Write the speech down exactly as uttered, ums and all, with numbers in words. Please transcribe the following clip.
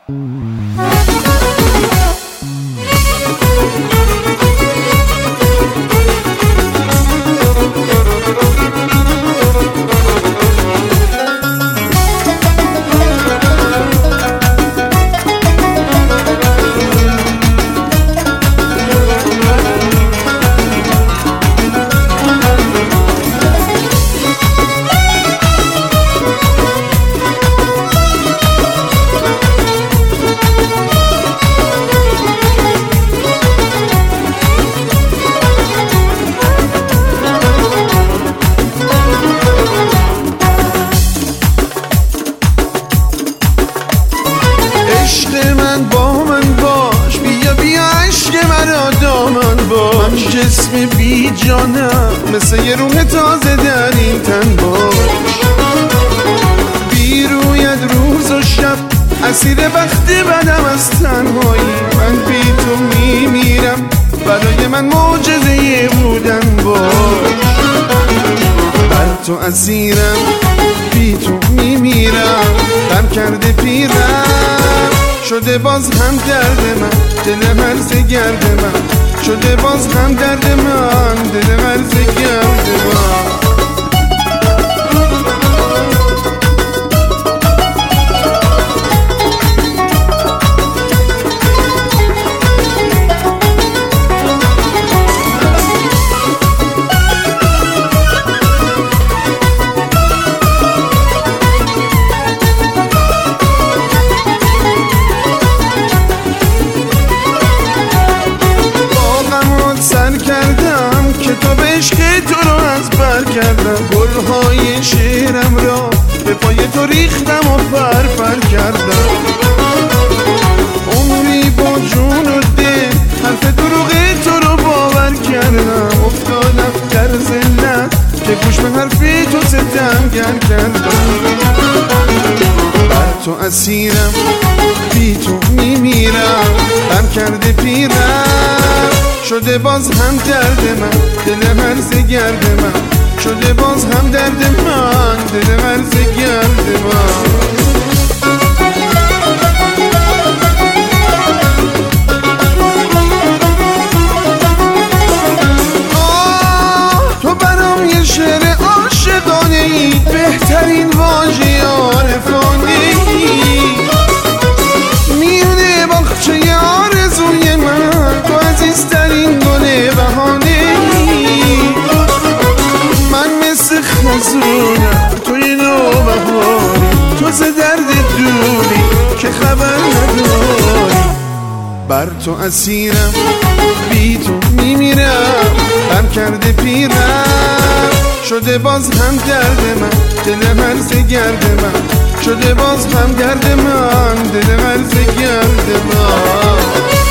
من جسم بی جانم، مثل یه روح تازه در این تن باش. بی رویت روز و شب اسیر وقت بدم از تنهایی. من بی تو میمیرم، برای من معجزه بودن باش. بر تو اسیرم، بی تو میمیرم، غم کرده پیرم. شده باز هم درد من، دل هرزه گرد من. شده باز هم درد من، دل هرزه گرد من. سر کردم کتاب عشق تو رو از بر کردم. گلهای شعرم را به پای تو ریختم و فرفر کردم. عمری با جون و دل حرف دروغ تو رو باور کردم. افتادم در ذلت که گوش به حرف تو ستمگر کردم. بر تو اسیرم، بی تو میمیرم، غم کرده پیرم. شده باز هم درد من، دل هرزه گرد من. شده باز هم درد من، دل هرزه گرد من. آه تو برام یه شعر عاشقانه ای، بهترین واژه عارفانه ای. میونه باغچه آرزوی من، تو عزیزترین گل بهانه ای. من مثل خزونم، توی نوبهاری. تو ز درد دوری که خبر نداری. بر تو اسیرم، بی تو میمیرم، غم کرده پیرم. شده باز هم درد من، دل هرزه گرد من. شده باز هم درد من، دل هرزه گرد من.